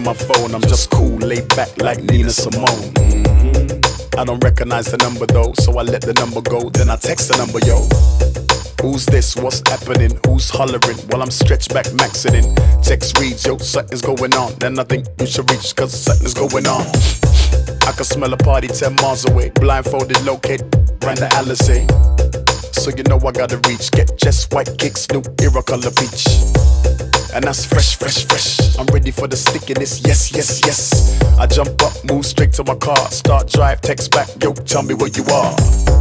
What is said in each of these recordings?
ringing my phone. I'm just cool, laid back like Nina Simone. I don't recognize the number though, so I let the number go. Then I text the number, yo. Who's this? What's happening? Who's hollering? While I'm stretched back, maxing in. Text reads, yo, something's going on. Then I think you should reach, cause something's going on. I can smell a party 10 miles away. Blindfolded, locate, ran the Alizé. So you know I gotta reach. Get just white kicks, new era color peach. And that's fresh, fresh, fresh. I'm ready for the stickiness, yes, yes, yes. I jump up, move straight to my car. Start drive, text back, yo, tell me where you are.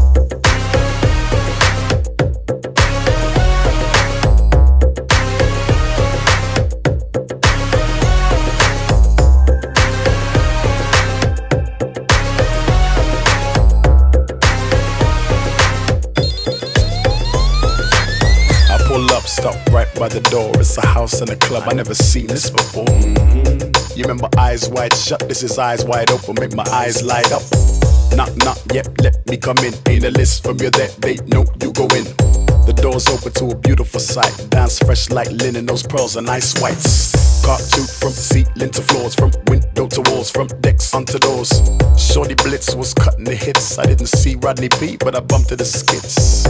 Stop right by the door. It's a house and a club. I never seen this before. You remember Eyes Wide Shut? This is Eyes Wide Open. Make my eyes light up. Knock, knock, yep, let me come in. Ain't a list from your that they know you go in. The door's open to a beautiful sight. Dance fresh like linen. Those pearls are nice whites. Cartoon from ceiling to floors, from window to walls, from decks onto doors. Shorty Blitz was cutting the hits. I didn't see Rodney P, but I bumped to the skits.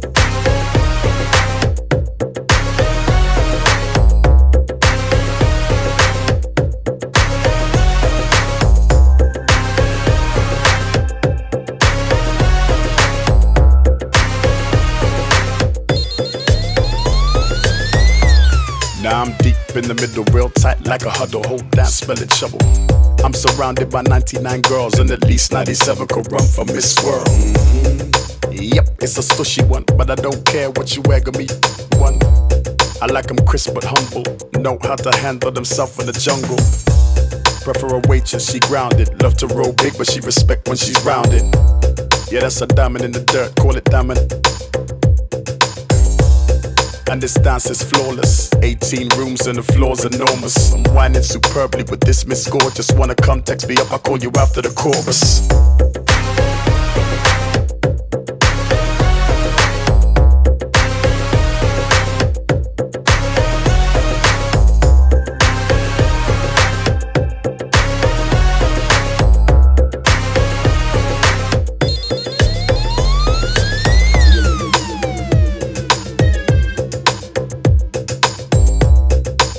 Now I'm deep in the middle, real tight like a huddle. Hold down, spelling trouble. I'm surrounded by 99 girls and at least 97 could run for Miss World. Yep, it's a sushy one, but I don't care what you egg me one. I like them crisp but humble, know how to handle themselves in the jungle. Prefer a waitress, she grounded. Love to roll big, but she respect when she's rounded. Yeah, that's a diamond in the dirt, call it diamond. And this dance is flawless. 18 rooms and the floor's enormous. I'm whining superbly with this Miss Gorgeous. Wanna come, text me up, I'll call you after the chorus.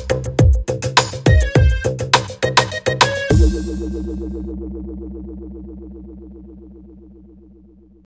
Thank you.